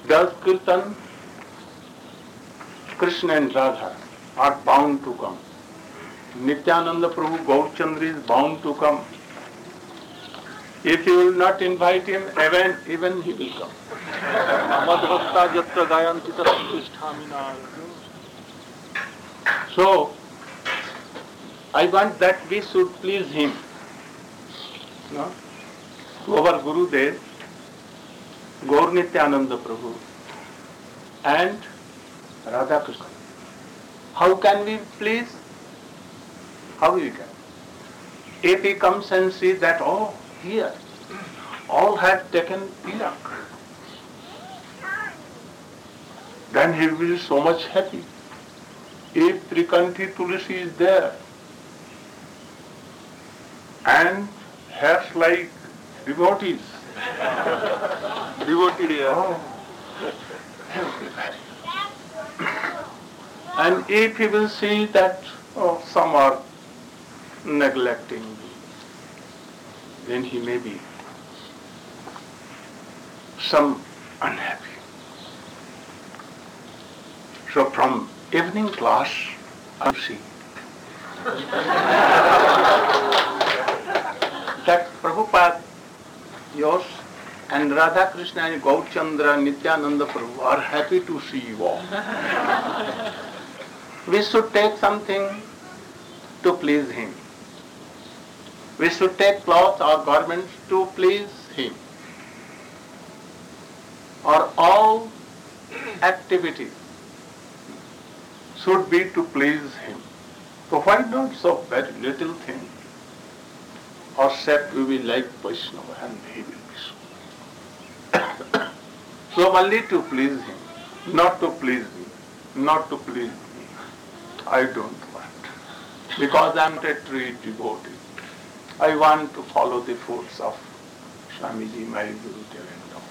does Kirtan, Krishna and Radha are bound to come. Nityananda Prabhu Gaurchandra is bound to come. If you will not invite him, even he will come. So, I want that we should please him. No? To our Gurudev, Gaur Nityananda Prabhu and Radha Krishna. How can we please? How we can? If he comes and sees that, oh, here, all have taken tilak, then he will be so much happy. If Trikanthi Tulsi is there and hairs like devotees, and if he will see that some are neglecting me, then he may be some unhappy. So from evening class, I see that Prabhupada, yours, and Radha Krishna and Gaurchandra, Nityananda Prabhu are happy to see you all. We should take something to please him. We should take cloth or garments to please him. Or all activities should be to please him. So why not so very little thing? Or except we will like Vaishnava and he will be so. So only to please him, not to please me, not to please me. I don't want. Because I am a true devotee. I want to follow the footsteps of Swamiji, my Guru and all.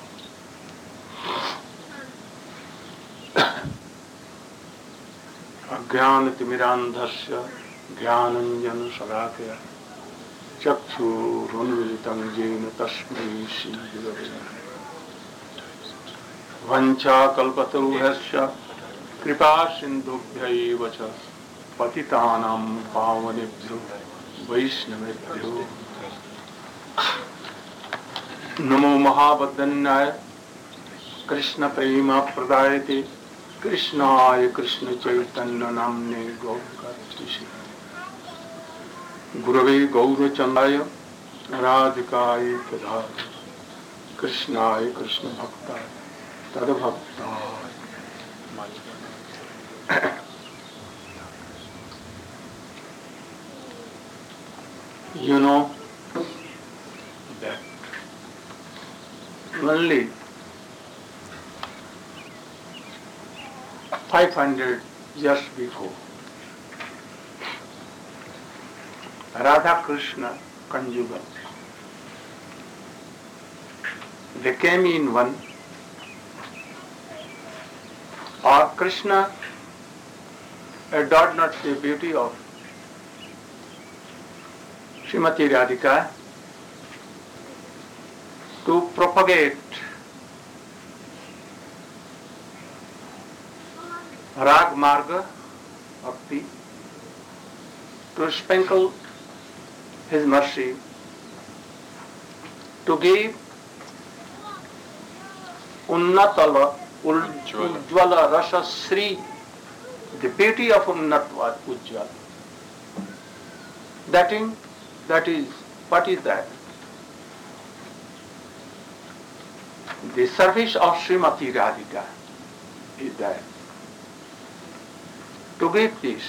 Ajnanatimirandhasya jnananjana salakaya चक्षुरुन्मिलितं येन तस्मै श्रीगुरवे वञ्चाकल्पतरुभ्यश्च कृपासिन्धुभ्यैव च पतितानां पावनेभ्यो वैष्णवेभ्यो नमो महावदन्याय कृष्णप्रेमप्रदायते कृष्णाय कृष्णचैतन्यनाम्ने गौरकात्रिषे गुरवे गौरचंद्राय राधिकाय तदाय कृष्णाय Krishna भक्ताय तदभक्ताय. You know that only 500 years before, Radha Krishna conjugal, they came in one, or Krishna adored not the beauty of Srimati Radhika to propagate Rag Marga Bhakti, to sprinkle His mercy, to give Unnatala Ujjvala Rasa Sri, the beauty of Unnatva Ujjvala. That is, what is that? The service of Srimati Radhika is that. To give this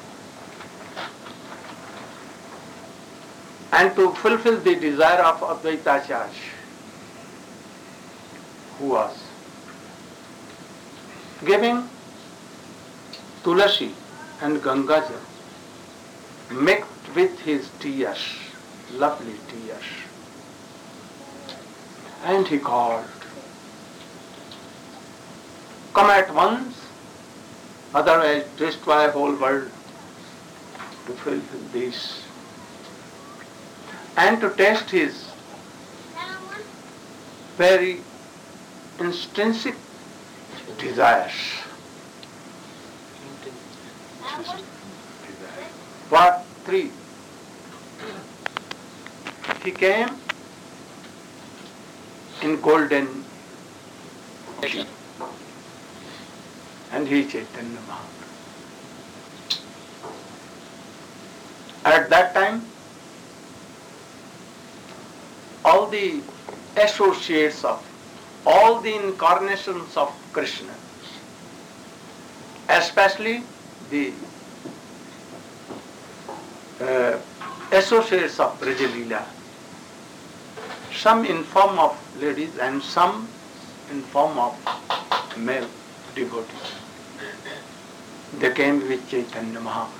and to fulfill the desire of Advaitacharya, who was giving Tulasi and Gangajal mixed with his tears, lovely tears. And he called, come at once, otherwise destroy whole world, to fulfill this. And to test his very intrinsic desires. What? 3. He came in golden ocean, and he Chaitanya Mahaprabhu. At that time, all the associates of all the incarnations of Krishna, especially the associates of Brajalila, some in form of ladies and some in form of male devotees. They came with Chaitanya Mahaprabhu.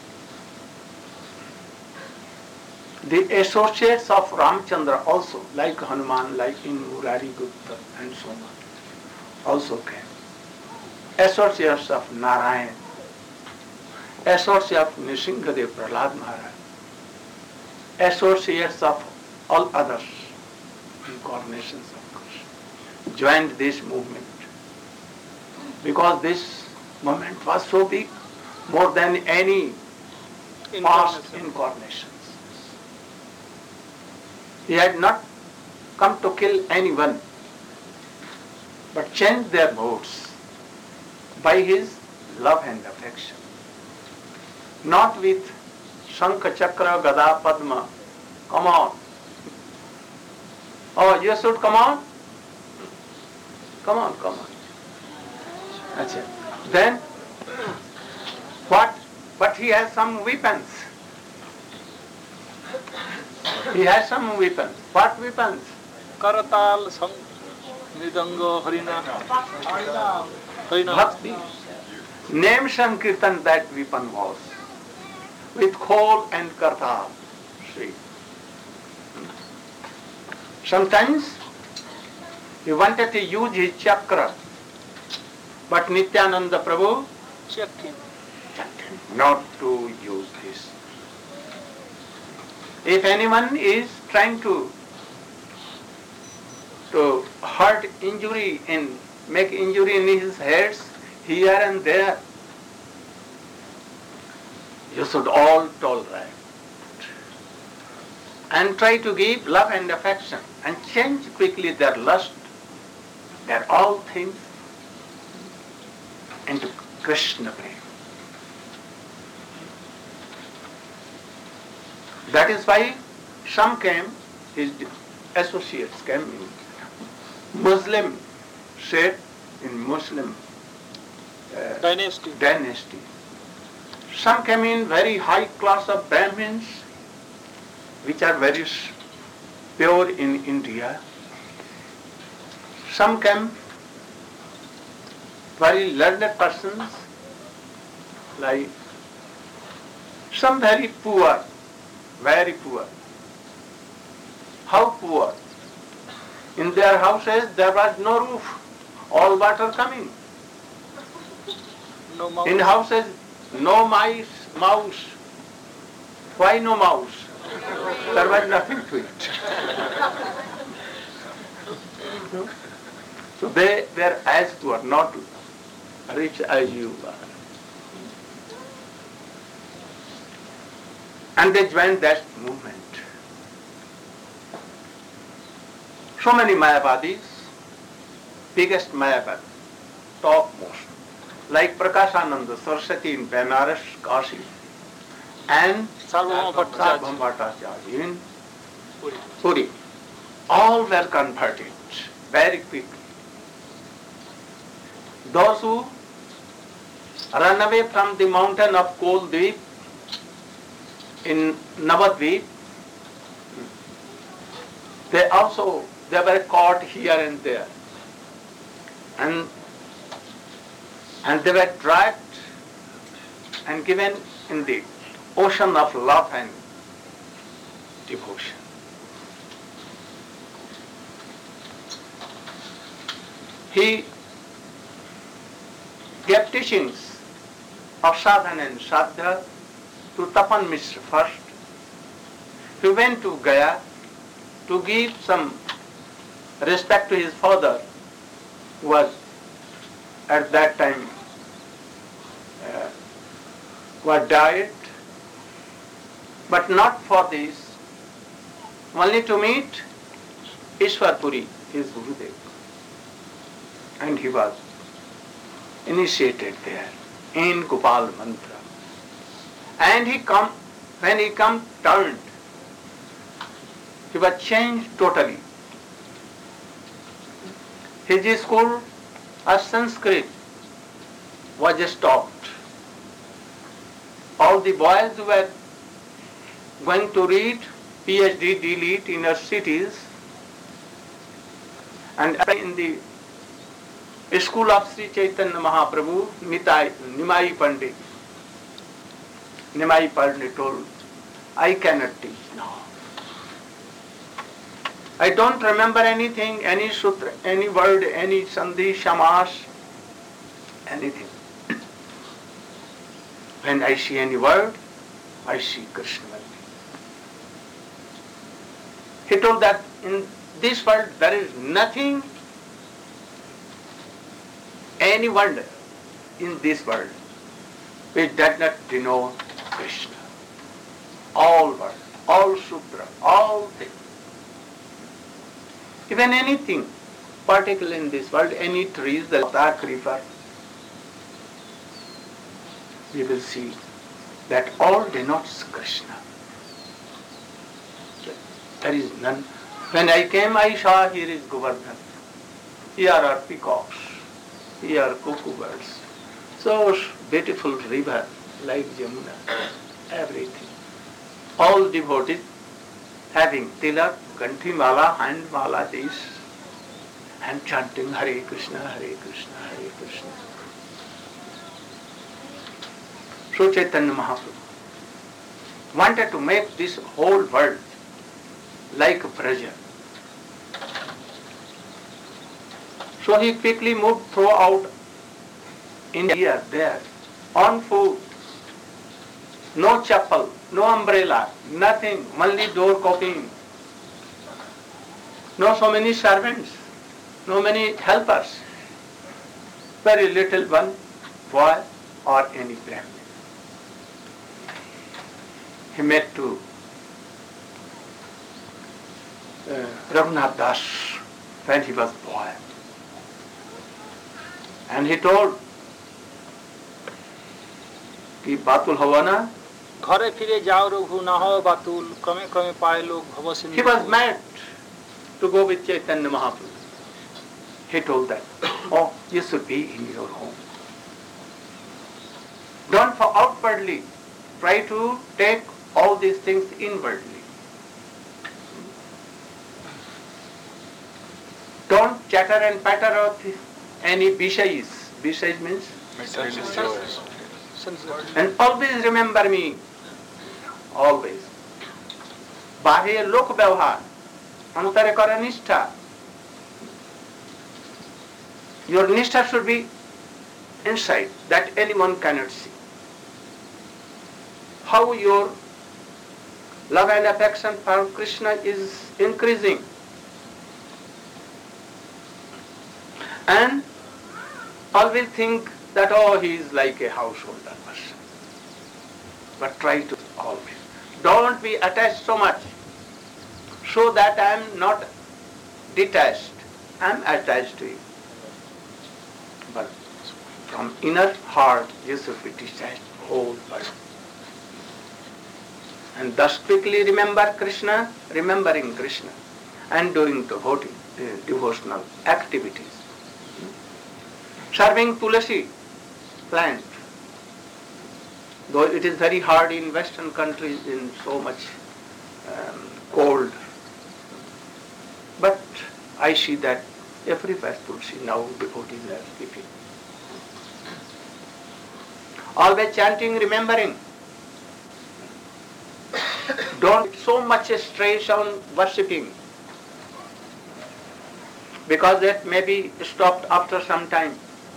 The associates of Ramchandra also, like Hanuman, like in Murari Gupta and so on, also came. Associates of Narayan, associates of Nrsimhadev Prahlad Maharaj, associates of all others, incarnations of Krishna, joined this movement. Because this movement was so big, more than any past incarnations. He had not come to kill anyone, but changed their modes by his love and affection. Not with Shankha, Chakra, Gada, Padma. Come on. Oh, you should come on? Come on, come on. That's it. Then, what? But he has some weapons. He has some weapons. What weapons? Karatal, Mridanga, Harina. Bhakti. Name Sankirtan that weapon was. With khol and kartal. See. Sometimes he wanted to use his chakra, but Nityananda Prabhu Checked him. not to use this. If anyone is trying to hurt injury in make injury in his heads here and there, you should all tolerate and try to give love and affection and change quickly their lust, their all things into Krishna prema. That is why some came, his associates came in Muslim shape, in Muslim dynasty. Some came in very high class of Brahmins, which are very pure in India. Some came very learned persons, like some very poor. Very poor. How poor? In their houses there was no roof, all water coming. No mouse. In houses no mouse. Why no mouse? There was nothing to eat. So they were as poor, not rich as you are. And they joined that movement. So many Mayavadis, biggest Mayavadi, topmost, like Prakashananda Saraswati in Benares, Kashi, and Sarvabhauma Bhattacharya in Puri. All were converted very quickly. Those who run away from the mountain of Koldvip in Navadvip, they were caught here and there, and they were dragged and given in the ocean of love and devotion. He gave teachings of sadhana and shraddha to Tapan Mishra first. He went to Gaya to give some respect to his father, who was at that time was diet, but not for this, only to meet Ishwar Puri, his Gurudev. And he was initiated there in Gopal Mantra. And when he turned, he was changed totally. His school of Sanskrit was stopped. All the boys who were going to read PhD, D.Litt in universities, and in the school of Sri Chaitanya Mahaprabhu, Nimai Pandit told, I cannot teach now. I don't remember anything, any sutra, any word, any sandhi, shamash, anything. When I see any word, I see Krishna. He told that in this world there is nothing, any wonder in this world which does not denote Krishna. All word, all sutra, all things. Even anything, particularly in this world, any trees, the dark river, we will see that all denotes Krishna. There is none. When I came, I saw here is Govardhan. Here are peacocks. Here are cuckoo birds. So beautiful river like Jamuna. Everything. All devotees having tilak, ganthi mala, hand mala, this, and chanting Hare Krishna, Hare Krishna, Hare Krishna. So Chaitanya Mahaprabhu wanted to make this whole world like Braja. So he quickly moved throughout India there, on foot, no chapel, no umbrella, nothing, only door copying. No so many servants, no many helpers, very little one boy or any Brahmin. He met to Raghunath Das when he was boy. And he told कि बातुल हवा ना घरे फिरे जाओ रघु ना हो बातुल क्रमे क्रमे पाए लोग भव Sindhu. He was mad to go with Chaitanya Mahaprabhu. He told that, oh, you should be in your home. Don't for outwardly try to take all these things inwardly. Don't chatter and patter of any bishais. Bishais means? And always remember me. Always. Bahya lok vyavhar. Antare kara nishtha. Your nishtha should be inside, that anyone cannot see. How your love and affection for Krishna is increasing. And always think that, oh, he is like a householder person. But try to always. Don't be attached so much, so that I am not detached. I am attached to you. But from inner heart, you should be detached whole person. And thus quickly remember Krishna, remembering Krishna, and doing devotional activities. Serving tulasi plant, though it is very hard in Western countries in so much cold, but I see that everywhere tulsi now devotees are keeping. Always chanting, remembering. Don't so much stress on worshipping, because that may be stopped after some time.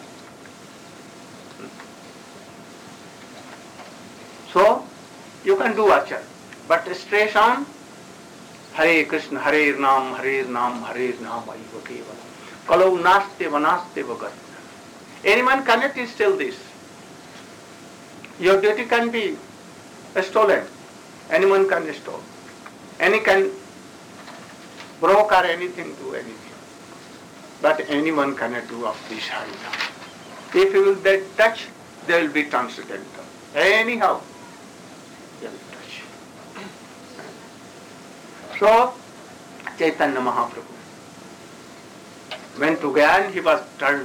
So, you can do archana, but stress on Hare Krishna, Hare Nam, Hare Nam, Hare Nam, Aiva Kevala. Kalau naste vanaste vagat. Anyone cannot steal this. Your duty can be stolen. Anyone can steal. Any can broke or anything, do anything. But anyone cannot do of this Harina. If you will touch, they will be transcendental. Anyhow, they will touch. So, Chaitanya Mahaprabhu went to Gyan, he was turned.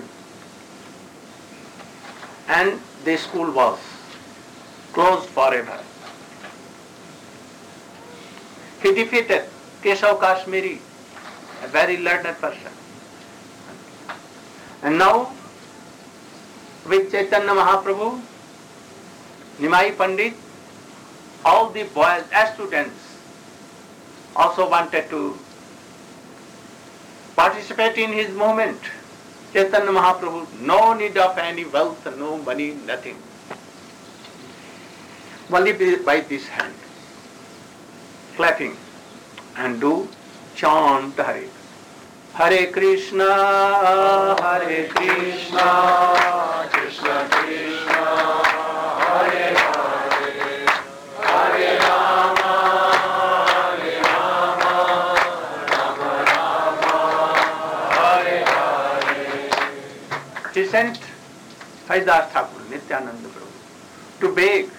And the school was closed forever. He defeated Keshav Kashmiri, a very learned person. And now, with Chaitanya Mahaprabhu, Nimai Pandit, all the boys, students, also wanted to participate in his movement. Chaitanya Mahaprabhu, no need of any wealth, no money, nothing. Only by this hand, clapping, and do chant Hare. Hare Krishna, Krishna Krishna, Hare Hare, Hare Rama, Rama Rama, Hare Hare. He sent Haridas Thakur, Nityananda Prabhu, to beg,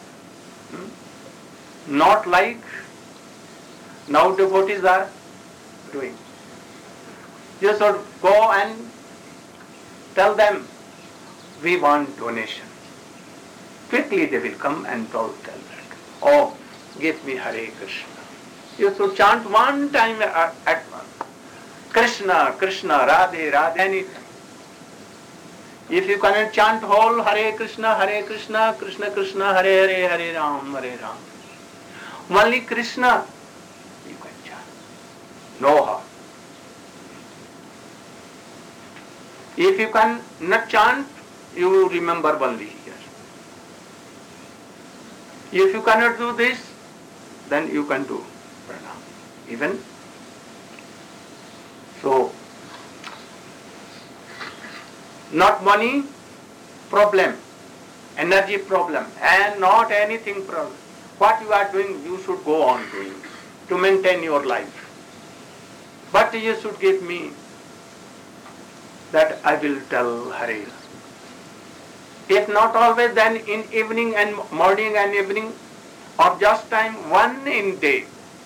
not like now devotees are doing. You should go and tell them, we want donation. Quickly they will come and tell that, oh, give me Hare Krishna. You should chant one time at once. Krishna, Krishna, Radhe, Radhe, anything. If you cannot chant whole Hare Krishna, Krishna Krishna, Hare Hare, Hare Ram, Hare Ram. Only Krishna you can chant. No harm. If you can not chant, you remember only here. If you cannot do this, then you can do pranam. Even so, not money problem, energy problem, and not anything problem. What you are doing, you should go on doing to maintain your life. But you should give me that I will tell Hare. If not always, then in evening and morning and evening, or just time, one in day.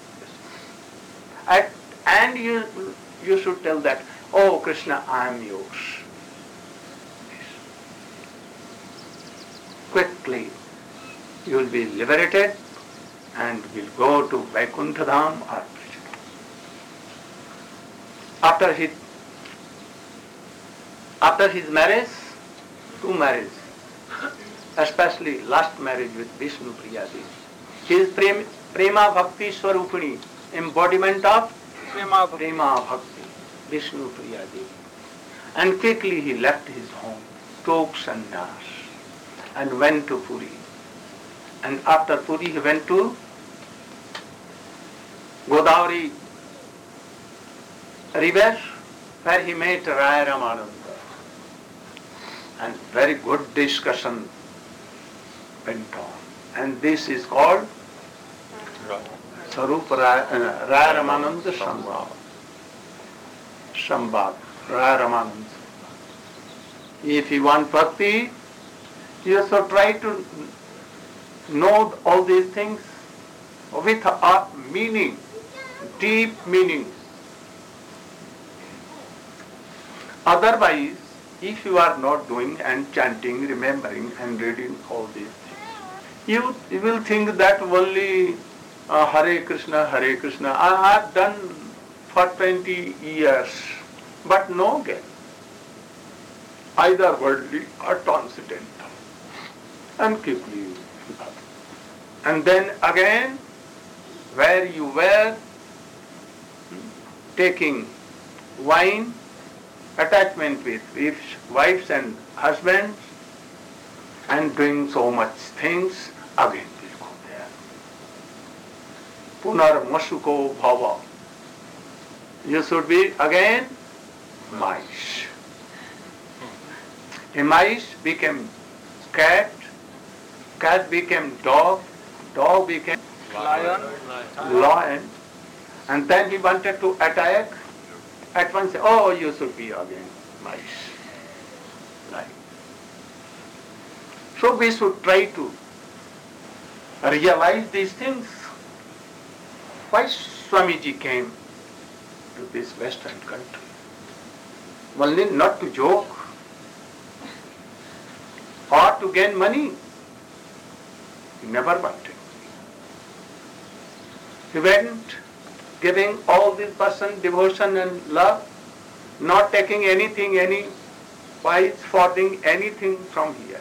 And you should tell that, oh Krishna, I am yours. Quickly, you will be liberated and will go to Vaikuntha Dham or Braj. After his marriage, two marriages, especially last marriage with Vishnu Priya Devi, his Prema Bhakti Swarupini, embodiment of Prema Bhakti, Vishnu Priya Devi. And quickly he left his home, took sannyas, and went to Puri. And after Puri he went to Godavari river, where he met Raya Ramananda. And very good discussion went on. And this is called Sarup Raya Ramananda Sambhav. Sambhav, Raya Ramananda. If you want bhakti, you should try to know all these things with a meaning, deep meaning. Otherwise, if you are not doing and chanting, remembering and reading all these things, you will think that only Hare Krishna, I have done for 20 years, but no gain, either worldly or transcendental. And quickly you give up. And then again, where you were taking wine, attachment with wives and husbands, and doing so much things, again will go there. Punar masuko bhava. You should be again mice. A mice became cat, cat became dog, dog became lion, and then he wanted to attack. At once, oh, you should be again mice. Right. So we should try to realize these things. Why Swamiji came to this Western country? Only not to joke or to gain money. He never wanted. He went giving all this person devotion and love, not taking anything, any wise forwarding anything from here.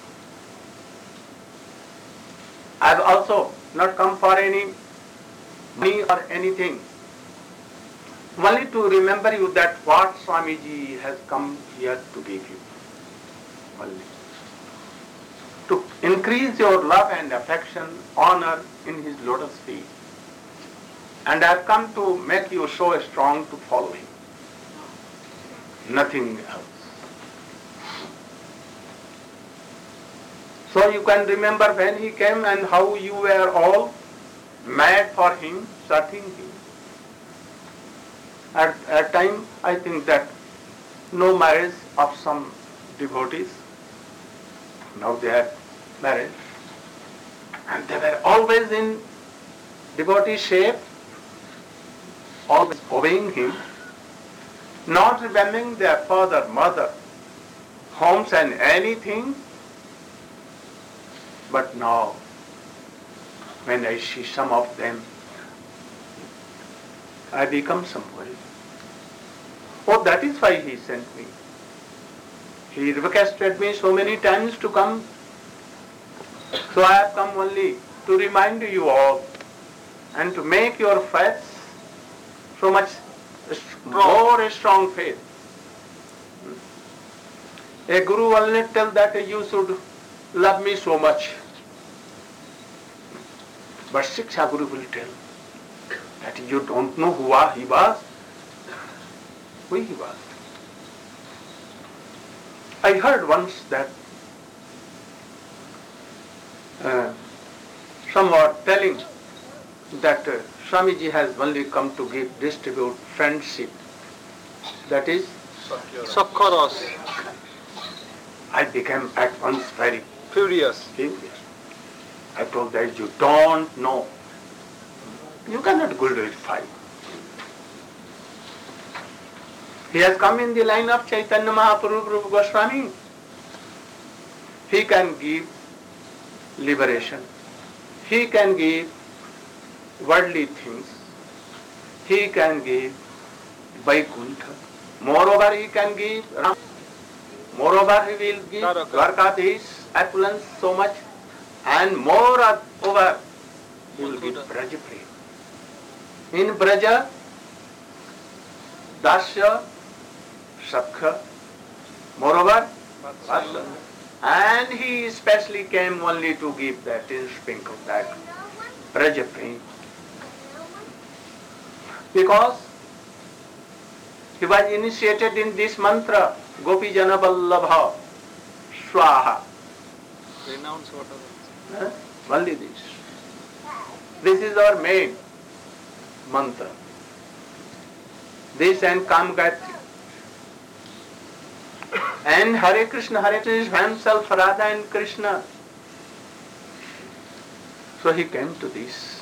I have also not come for any money or anything. Only to remember you that what Swamiji has come here to give you. Only. To increase your love and affection, honor in his lotus feet. And I have come to make you so strong to follow him. Nothing else. So you can remember when he came and how you were all mad for him, searching him. At time, I think that no marriage of some devotees. Now they are married. And they were always in devotee shape, always obeying him, not remembering their father, mother, homes and anything. But now, when I see some of them, I become somebody. Oh, that is why he sent me. He requested me so many times to come. So I have come only to remind you all and to make your faith so much more strong faith. A guru will not tell that you should love me so much. But Shiksha Guru will tell that you don't know who he was, who he was. I heard once that some were telling that Swamiji has only come to distribute friendship. That is Sakharas. I became at once very Furious. I told that you don't know. You cannot glorify. He has come in the line of Chaitanya Mahaprabhu Rupa Goswami. He can give liberation. He can give worldly things. He can give Vaikuntha. Moreover, he can give Ram. Moreover, he will give Dwarkadish, opulence so much. And moreover, he will give Braja Prem. In Braja, Dasya, Sakha, moreover, Vatsa. And he especially came only to give that, in sprinkle that Braja Prem. Because he was initiated in this mantra, Gopi Jana Vallabha, Swaha. Renounce whatever. Only this. This is our main mantra. This and Kam Gayatri. And Hare Krishna is himself Radha and Krishna. So he came to this.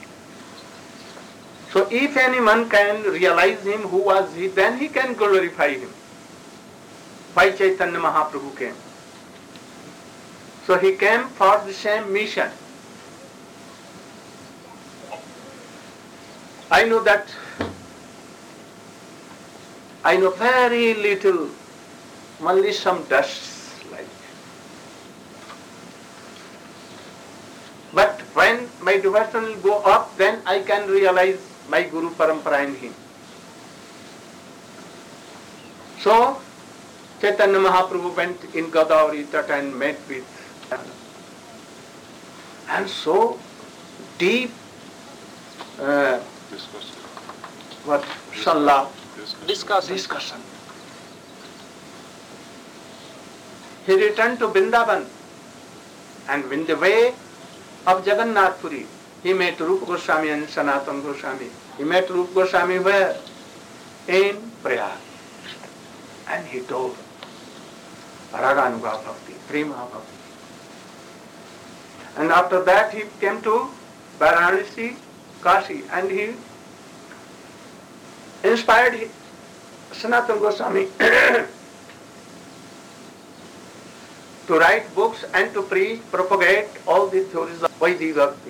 So if anyone can realize him who was he, then he can glorify him. Why Chaitanya Mahaprabhu came? So he came for the same mission. I know that I know very little, only some dust like. But when my devotion will go up, then I can realize my Guru Parampara in him. So Chaitanya Mahaprabhu went in Godavari Tat and met with and so deep discussion. he returned to Vrindavan, and in the way of Jagannath Puri, he met Rupa Goswami and Sanatana Goswami. He met Rupa Goswami where? In Prayag. And he told Raganuga Bhakti, Prema Bhakti. And after that he came to Varanasi, Kashi, and he inspired Sanatana Goswami to write books and to preach, propagate all the theories of Vaidhi Bhakti.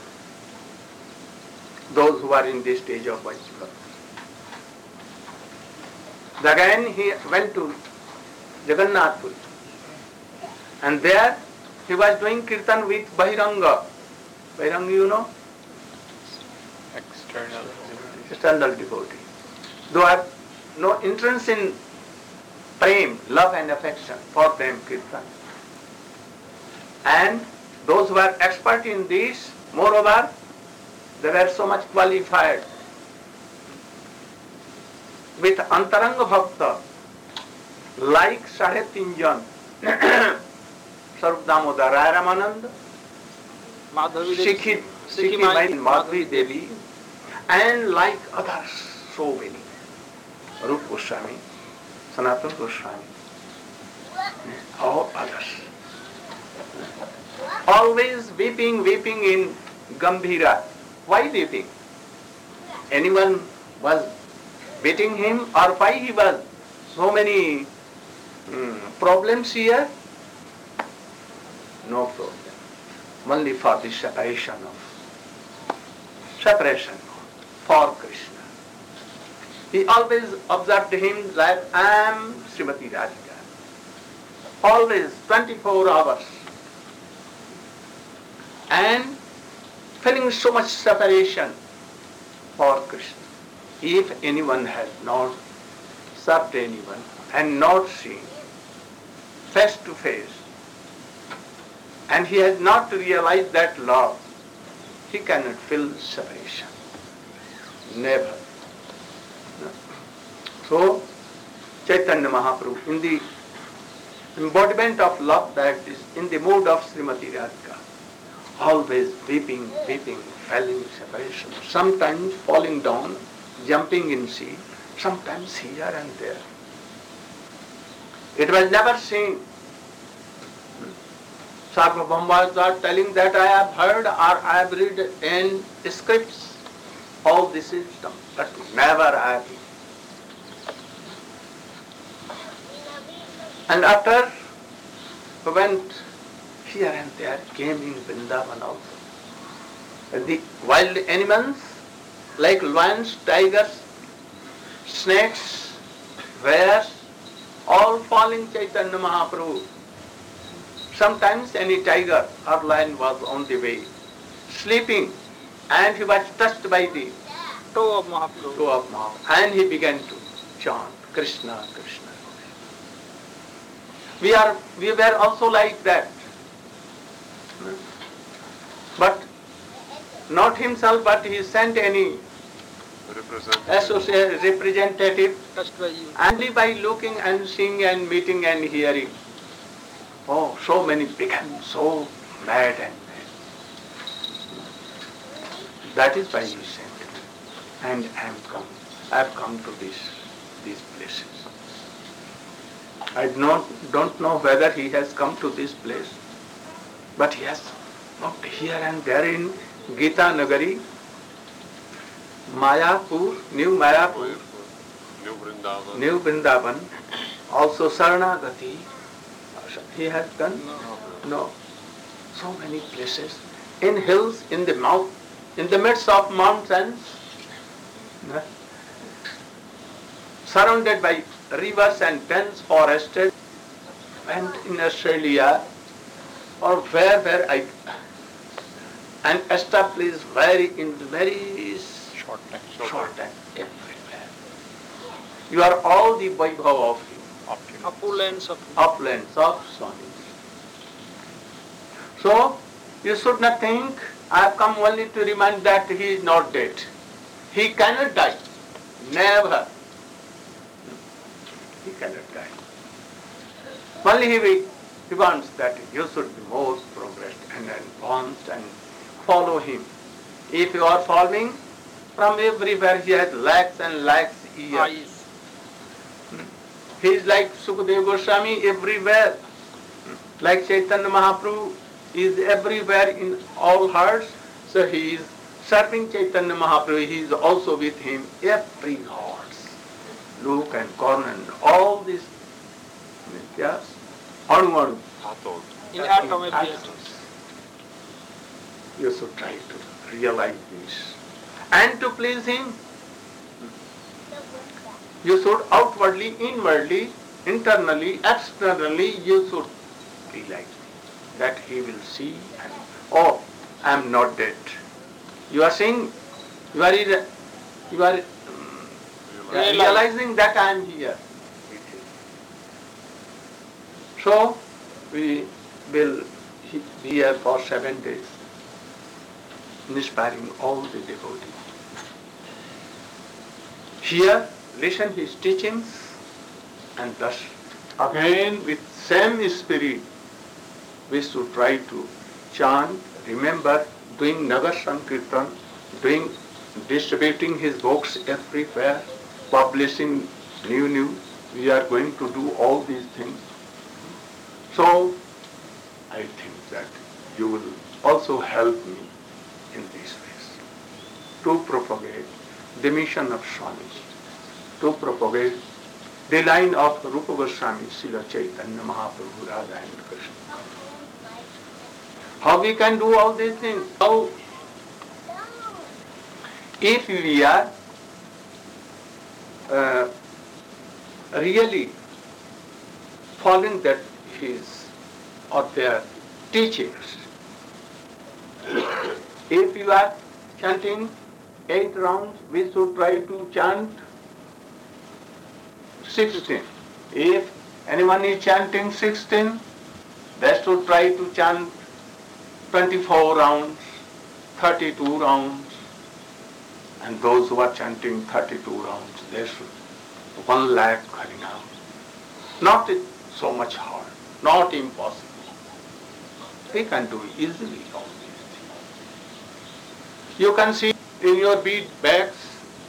Those who are in this stage of Vaidhi Bhakti. Again he went to Jagannath Puri, and there he was doing kirtan with Bahiranga. Bahiranga, you know? External devotee. Though I have no entrance in prem, love and affection for them, kirtan. And those who are expert in this, moreover, they were so much qualified. With Antaranga Bhakta, like Sadhe Tinjan, Sarup Damodar Rai Ramananda, Sikhi Madhavi Devi, and like others, so many. Rupa Goswami, Sanatana Goswami, all others. Always weeping in Gambhira. Why weeping? Anyone was beating him, or why he was so many problems here? No problem. Only for the separation for Krishna. He always observed him like, I am Srimati Radhika. Always 24 hours. And feeling so much separation for Krishna. If anyone has not served anyone and not seen face to face, and he has not realized that love, he cannot feel separation. Never. No. So, Chaitanya Mahaprabhu, in the embodiment of love, that is in the mood of Srimati Radhika, always weeping, feeling separation, sometimes falling down, jumping in sea, sometimes here and there. It was never seen. Sarvabhauma was telling that I have heard or I have read in scripts all this system, but never I have. And after we went here and there, came in Vrindavan also. The wild animals like lions, tigers, snakes, bears, all falling Chaitanya Mahaprabhu. Sometimes any tiger or lion was on the way, sleeping, and he was touched by the toe of Mahaprabhu, and he began to chant Krishna, Krishna. We were also like that, but not himself, but he sent any associate representative, only by looking and seeing and meeting and hearing. Oh, so many became so mad and mad. That is why he sent me. And I have come to these places. I don't know whether he has come to this place, but he has looked here and there in Gita Nagari, Mayapur, New Vrindavan, also Saranagati. He has done? No. So many places. In hills, in the midst of mountains, surrounded by rivers and dense forests, went in Australia or where I and established in very short time everywhere. You are all the Vaibhava of him. Uplands of Swami. So, you should not think, I have come only to remind that he is not dead. He cannot die. Never. He cannot die. Only He wants that you should be most progressed and advanced and follow him. If you are following, from everywhere he has lakhs and lakhs years. He is like Sukadeva Goswami everywhere. Like Chaitanya Mahaprabhu is everywhere in all hearts. So he is serving Chaitanya Mahaprabhu. He is also with him every hearts. Look and corner and all these Nityas. Anu. In atom every atom. You should try to realize this. And to please him, you should outwardly, inwardly, internally, externally, you should realize that he will see and, oh, I am not dead. You are saying, you are realizing that I am here. So, we will be here for 7 days, inspiring all the devotees. Here, listen his teachings, and thus again with same spirit we should try to chant, remember doing Nagar Sankirtan, doing, distributing his books everywhere, publishing new. We are going to do all these things. So, I think that you will also help me in these ways to propagate the mission of Swamiji, to propagate the line of Rupa Goswami, Srila Chaitanya Mahaprabhu, Radha and Krishna. How we can do all these things? How? If we are really following that his or their teachings, if you are chanting 8 rounds, we should try to chant 16. If anyone is chanting 16, they should try to chant 24 rounds, 32 rounds. And those who are chanting 32 rounds, they should 1 lakh Harinam. Not so much hard, not impossible. They can do easily all these things. You can see in your bead bags,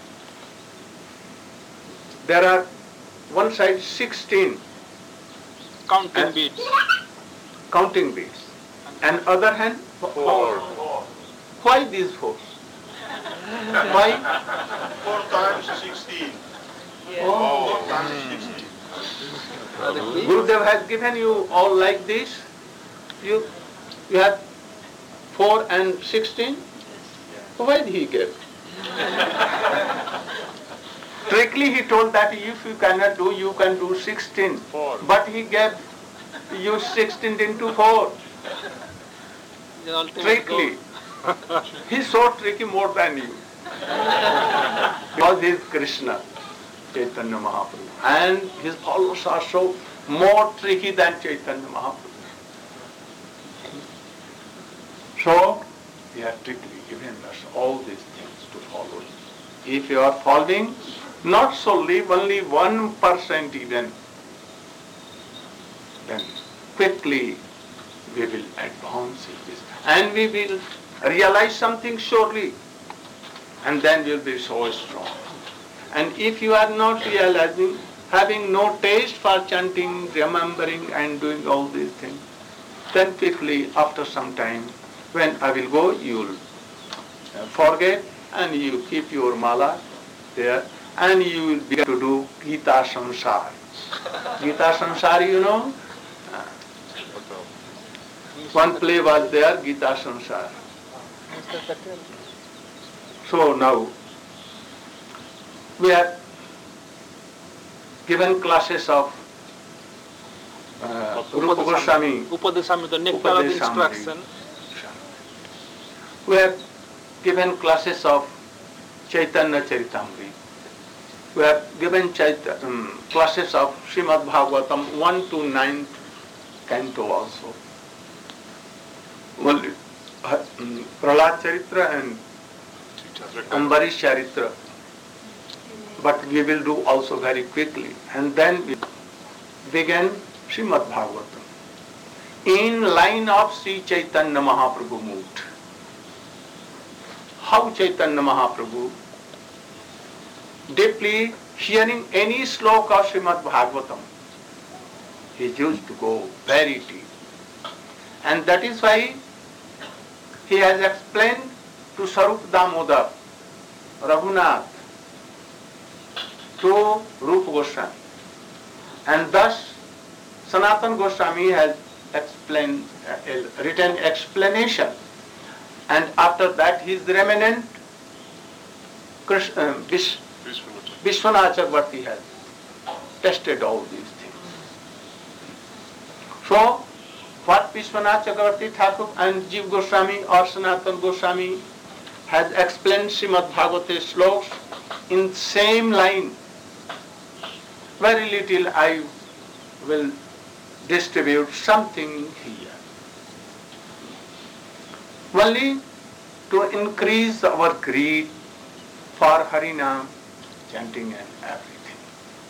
there are one side 16 counting beads. Counting beads. And other hand 4. Why these 4? Why? 4 times 16. Oh. 4 times 16. Gurudev has given you all like this. You have 4 and 16. Why did he give? Strictly he told that if you cannot do, you can do 16. 4. But he gave you 16 into 4. Strictly. He's so tricky more than you. Because he is Krishna, Chaitanya Mahaprabhu. And his followers are so more tricky than Chaitanya Mahaprabhu. So, he has strictly given us all these things to follow. If you are following, not solely, only 1% even, then quickly we will advance in this. And we will realize something surely. And then we will be so strong. And if you are not realizing, having no taste for chanting, remembering and doing all these things, then quickly after some time, when I will go, you will forget and you keep your mala there and you will begin to do Gita Samsar. Gita Samsar, you know? One play was there, Gita Samsar. So now, we have given classes of Rupa Goswami. Upadeshamrita, the nectar of instruction. We have given classes of Chaitanya Charitamrita. We have given classes of Srimad Bhagavatam 1 to 9th canto also. Only Prahlad Charitra and Ambarish Charitra. But we will do also very quickly. And then we begin Srimad Bhagavatam. in line of Sri Chaitanya Mahaprabhu moved. How Chaitanya Mahaprabhu, deeply hearing any sloka of Srimad Bhagavatam, he used to go very deep. And that is why he has explained to Sarup Damodar, Raghunath, to Rupa Goswami. And thus Sanatana Goswami has explained, written explanation. And after that his remnant Vishwanath Chakravarti has tested all these things. So, what Vishwanath Chakravarti Thakur and Jiva Goswami or Sanatana Goswami has explained Srimad Bhagavata slokas in same line. Very little I will distribute something here. Only to increase our greed for Harinam, chanting and everything.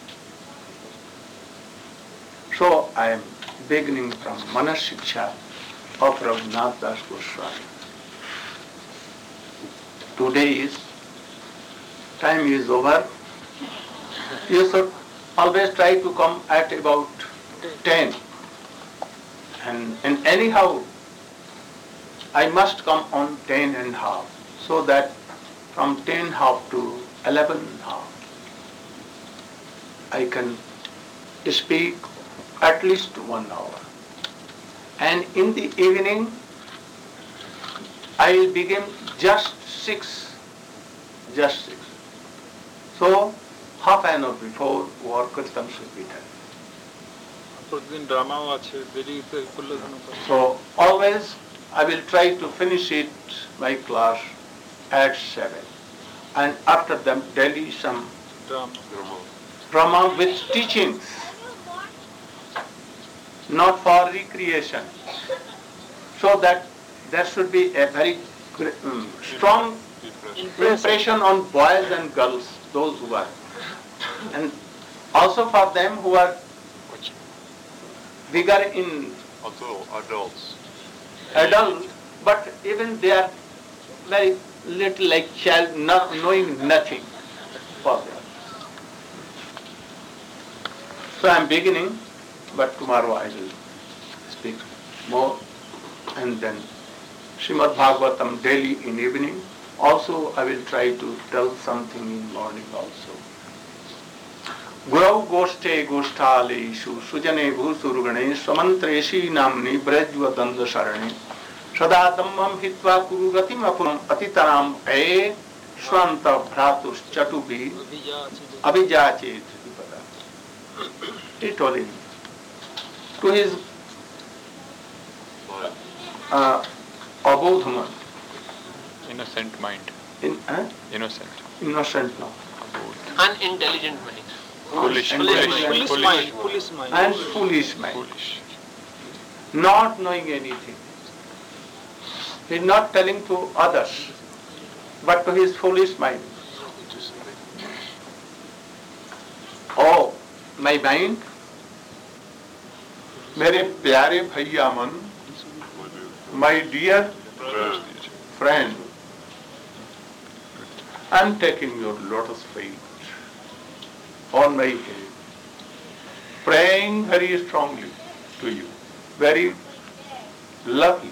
So I am beginning from Manas Shiksha of Raghunath Das Goswami. Today is, time is over. You should always try to come at about 10. And anyhow, I must come on 10 and half, so that from 10 half to 11 half, I can speak at least 1 hour. And in the evening, I will begin just 6. So, half an hour before war kirtan should be done. So, always I will try to finish it, my class, at 7. And after them, daily some drama with teachings, not for recreation. So that there should be a very strong impression on boys and girls, those who are. And also for them who are bigger in adult, but even they are very little like child, not knowing nothing for them. So I am beginning, but tomorrow I will speak more, and then Srimad Bhagavatam daily in evening. Also I will try to tell something in morning also. Gurau Goshte Goshthaleshu Sujane Bhusurugane Swamantreshi Namni Brajvadanda Sarane Sada Dhammam Hitva Kurugatim Apam Atitanam E Swanta Bhratus Chatubi Abhijachet. He told him to his abodhaman, innocent mind. Innocent. Innocent now. Unintelligent mind. Foolish and mind. Foolish mind. And foolish mind. Foolish. Not knowing anything. He is not telling to others, but to his foolish mind. Oh, my mind, मेरे प्यारे भैया मन, my dear friend, I am taking your lotus feet on my head, praying very strongly to you, very lovely,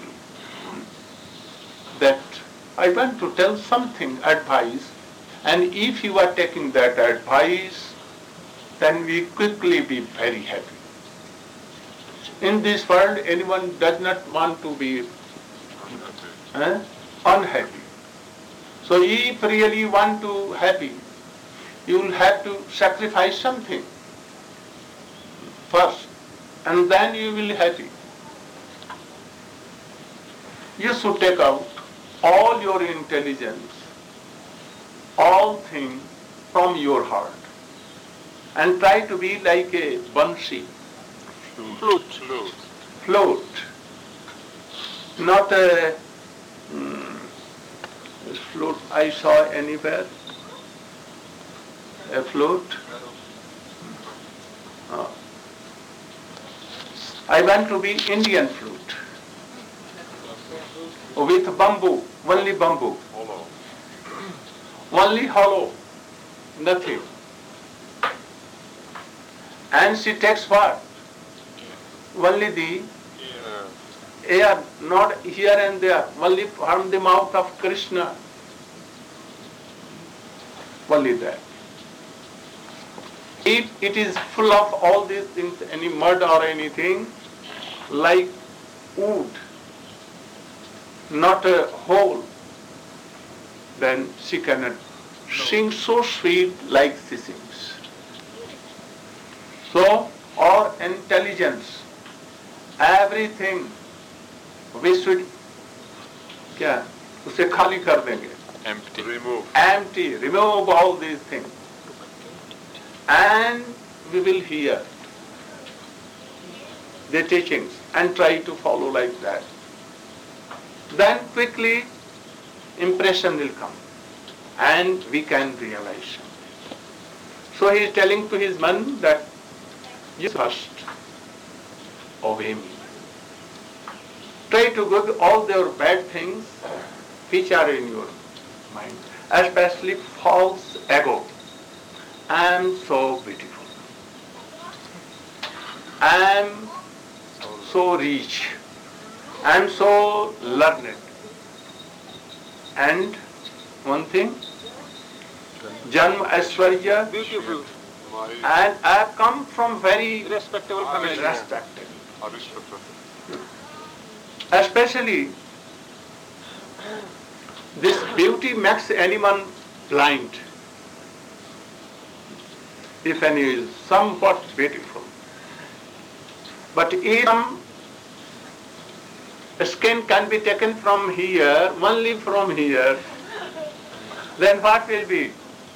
that I want to tell something, advice, and if you are taking that advice, then we quickly be very happy. In this world, anyone does not want to be unhappy. So if really want to happy, you will have to sacrifice something first, and then you will be happy. You should take out all your intelligence, all things from your heart, and try to be like a bansi, float, not a float I saw anywhere, a float. I want to be Indian flute with bamboo, only bamboo, only hollow, nothing. And she takes what? Only the air, not here and there, only from the mouth of Krishna. Only that. If it is full of all these things, any mud or anything, like wood, not a hole, then she cannot sing so sweet like she sings. So, our intelligence, everything, we should, क्या उसे खाली कर देंगे. Empty. Empty, remove all these things. And we will hear the teachings and try to follow like that. Then quickly impression will come and we can realize something. So he is telling to his man that you first obey me. Try to go all their bad things which are in your mind, especially false ego. I am so beautiful. I am so rich. I am so learned. And one thing, Janma Aishwarya, Beautiful, and I have come from very respectable family. respected. Especially, this beauty makes anyone blind. If any is somewhat beautiful. But if some skin can be taken from here, only from here, then what will be?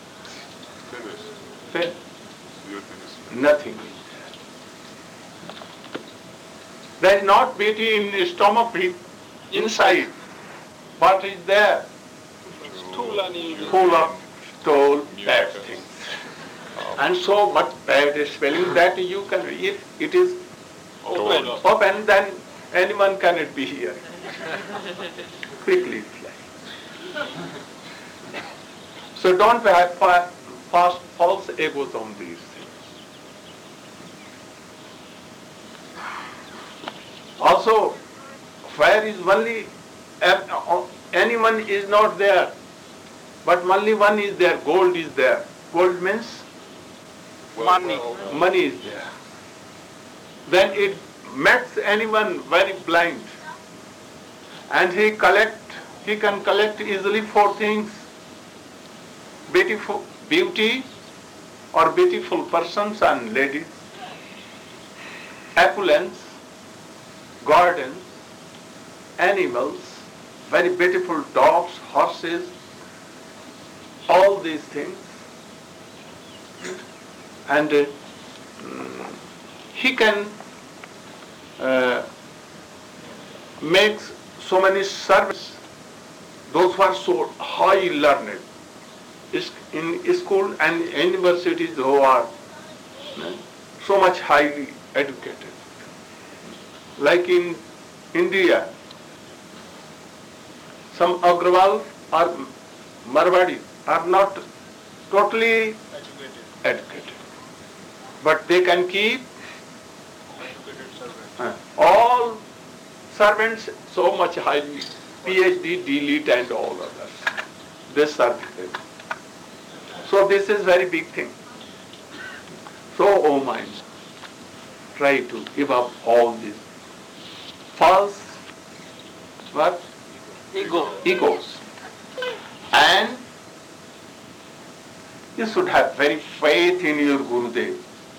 Fin- Nothing. There is not beauty in the stomach, inside. What is there? Stool and evil. Full of stole bad things. And so much bad spelling that you can, if it is open, then anyone cannot be here. Quickly fly. So don't have false egos on these things. Also, where is only, anyone is not there, but only one is there, gold is there. Gold means money is there. Then it makes anyone very blind. And he can collect easily four things: beauty or beautiful persons and ladies, opulence, gardens, animals, very beautiful dogs, horses, all these things. And he can make so many servants, those who are so high learned, in school and universities who are so much highly educated. Like in India, some Agrawal or Marwadi are not totally educated. But they can keep all servants so much highly, PhD, DLET and all others. They serve them. So this is very big thing. So, oh minds, try to give up all these false what? Egos. And you should have very faith in your Gurudev.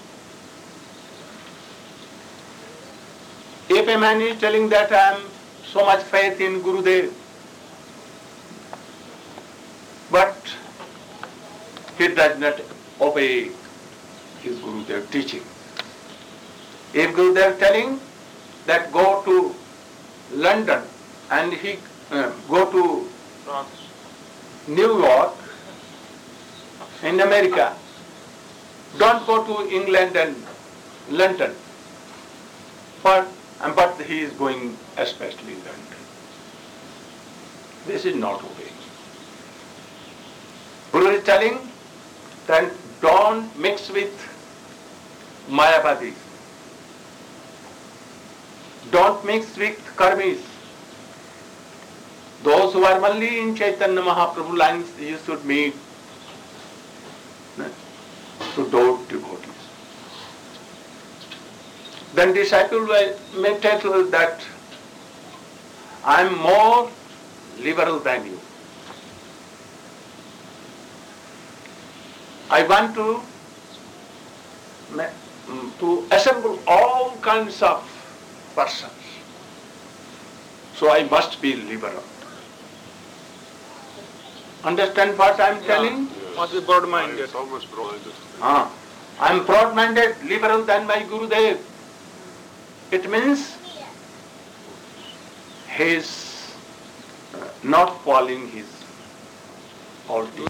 If a man is telling that I am so much faith in Gurudev, but he does not obey his Gurudev teaching. If Gurudev telling that go to London and he go to New York in America, don't go to England and London. but he is going especially London. This is not obeying. Guru is telling that don't mix with Mayavadis. Don't mix with Karmis. Those who are only in Chaitanya Mahaprabhu lines, you should meet to those devotees. Then disciple may tell you that I am more liberal than you. I want to assemble all kinds of persons. So I must be liberal. Understand what I am telling? Must be broad-minded. It's almost broad-minded. I am broad-minded, liberal than my Gurudev. It means he is not following his order.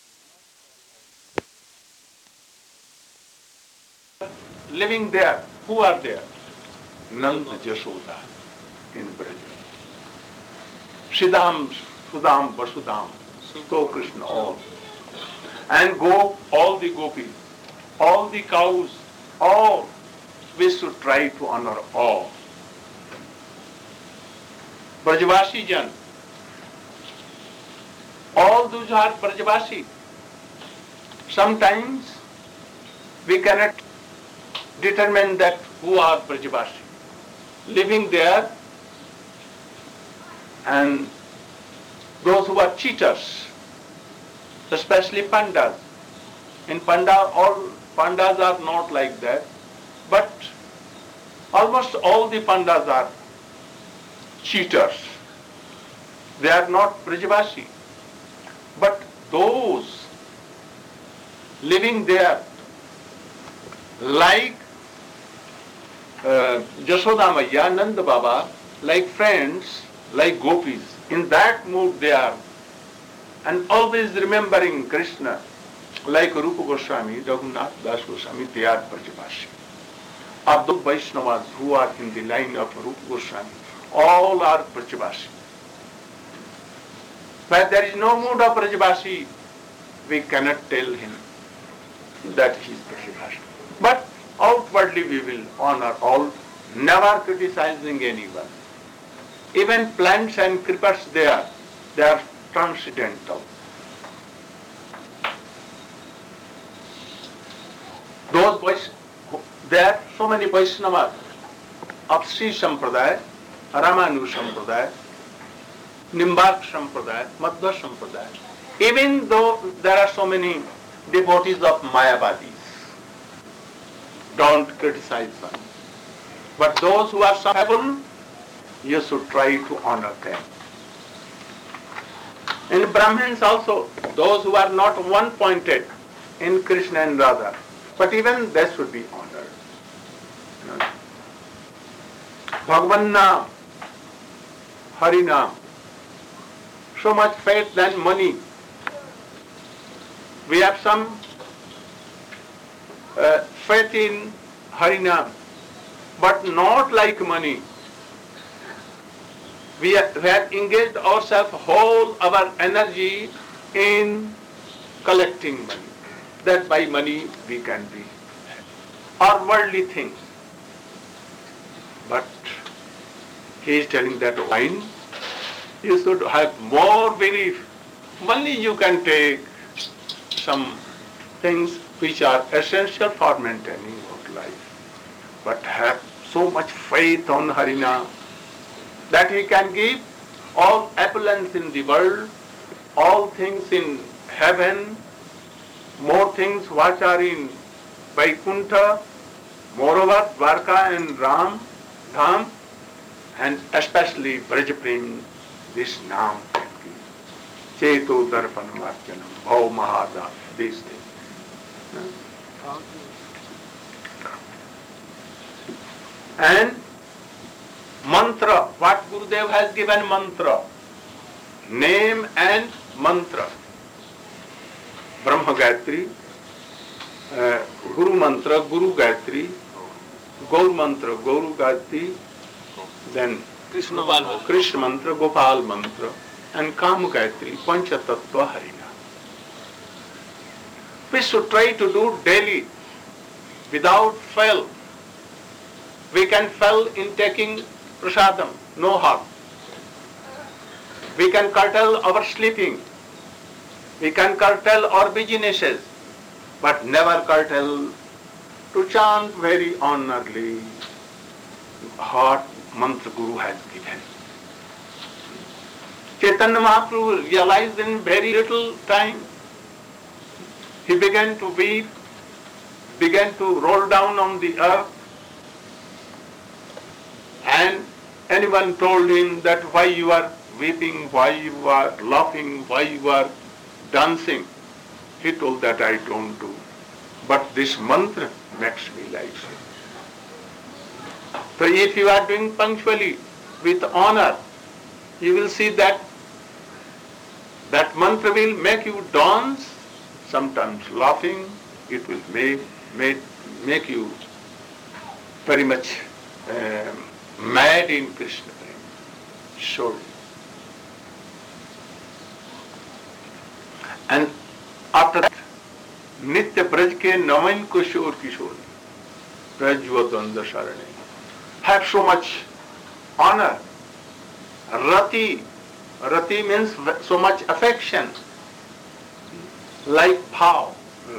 Living there, who are there? Nanda Jashoda in Braja. Siddham, Sudam, Vasudam, Go Krishna, all. And go, all the gopis, all the cows, all. We should try to honor all. Brajavasi Jan, all those are Brajavasi. Sometimes we cannot determine that who are Brajavasi. Living there, and those who are cheaters, especially pandas. In Panda, all pandas are not like that, but almost all the pandas are cheaters. They are not Brajavasi. But those living there, like Jashoda Maiya, Nanda Baba, like friends, like gopis, in that mood they are, and always remembering Krishna, like Rupa Goswami, Raghunath Das Goswami, they are Brajavasi. Of those Vaishnavas who are in the line of Rupa Goswami, all are Brajavasi. But there is no mood of Brajavasi, we cannot tell him that he is Brajavasi. But outwardly we will honor all, never criticizing anyone. Even plants and creepers they are transcendental. Those boys, there are so many Vaishnavas of Sri Sampradaya, Ramanu Sampradaya, Nimbark Sampradaya, Madhva Sampradaya. Even though there are so many devotees of Mayavadis, don't criticize them. But those who are sensible, you should try to honor them. In Brahmins also, those who are not one-pointed in Krishna and Radha, but even they should be honored. Bhagavan Naam, Hari Naam, so much faith than money. We have some faith in Hari Naam, but not like money. We have engaged ourselves, whole our energy in collecting money. That by money we can be, or worldly things. But he is telling that wine, you should have more belief. Only you can take some things which are essential for maintaining good life. But have so much faith on Harinam that he can give all opulence in the world, all things in heaven, more things which are in Vaikuntha, moreover Dwarka and Ram, Dham, and especially Brajaprem, this Naam can give. Cheto Darpanam Arjanam, Bhav Mahada, these things. And mantra, what Gurudev has given mantra, name and mantra. Brahma Gayatri, Guru Mantra, Guru Gayatri, Gaur mantra, Gauru Gayatri, then Krishna Krishna mantra, Gopal mantra, and Kam Gayatri, Pancha Tattva Harina. We should try to do daily without fail. We can fail in taking prasadam, no harm. We can curtail our sleeping. We can curtail our businesses, but never curtail to chant very honorably what mantra Guru has given. Chaitanya Mahaprabhu realized in very little time. He began to weep, began to roll down on the earth, and anyone told him that why you are weeping, why you are laughing, why you are dancing. He told that I don't do. But this mantra makes me like so. So if you are doing punctually, with honor, you will see that that mantra will make you dance, sometimes laughing. It will make you very much mad in Krishna prema. Surely. And after that, Nitya Braj ke Navain Kushor Kishor, Brajvatanda Sarane, have so much honor. Rati means so much affection, like bhav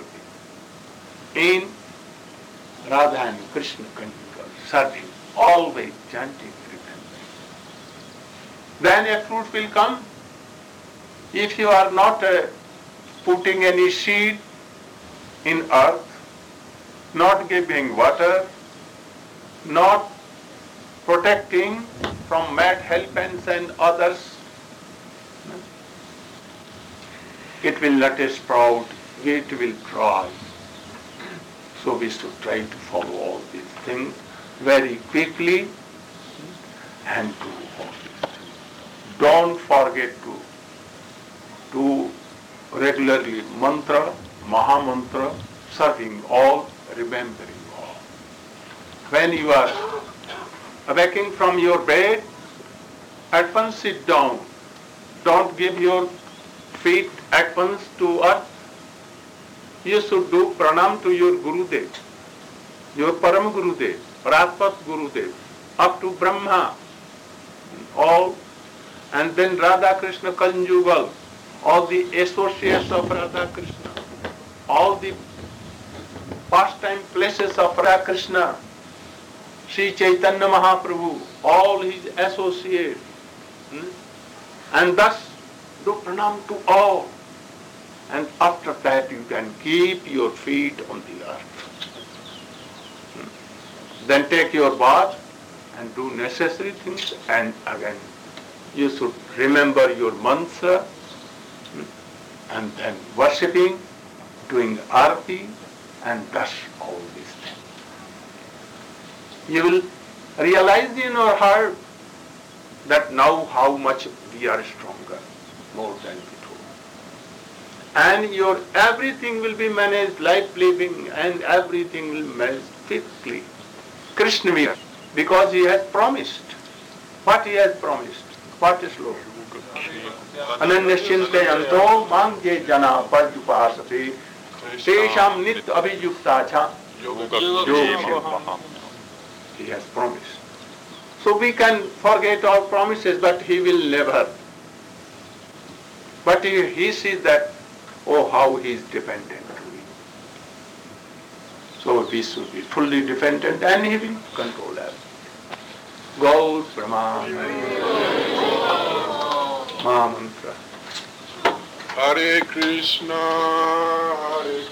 in Radha and Krishna Kanjika, serving, always chanting, remembering. Then a fruit will come. If you are not putting any seed in earth, not giving water, not protecting from mad helpers and others, it will not sprout, it will dry. So we should try to follow all these things very quickly and do all these things. Don't forget to do regularly mantra, Maha Mantra, serving all, remembering all. When you are awaking from your bed, at once sit down. Don't give your feet at once to earth. You should do pranam to your Gurudev, your Param Gurudev, Pratpat Gurudev, up to Brahma, all, and then Radha Krishna conjugal, all the associates of Radha Krishna, all the pastime places of Radha Krishna, Sri Chaitanya Mahaprabhu, all his associates, and thus do pranam to all. And after that you can keep your feet on the earth. Then take your bath and do necessary things, and again you should remember your mantra, and then worshipping, doing arati, and thus all these things. You will realize in your heart that now how much we are stronger, more than before. And your everything will be managed, life living, and everything will manage quickly. Krishna will, because he has promised. What he has promised? What is Lord? Ananyashintayanto mam je jana parjupasate tesham nit abhijukta cha yoga. He has promised. So we can forget our promises, but he will never. But he sees that, oh, how he is dependent on me. So we should be fully dependent, and he will control us. Gaur Brahman Maha Mantra. Hare Krishna, Hare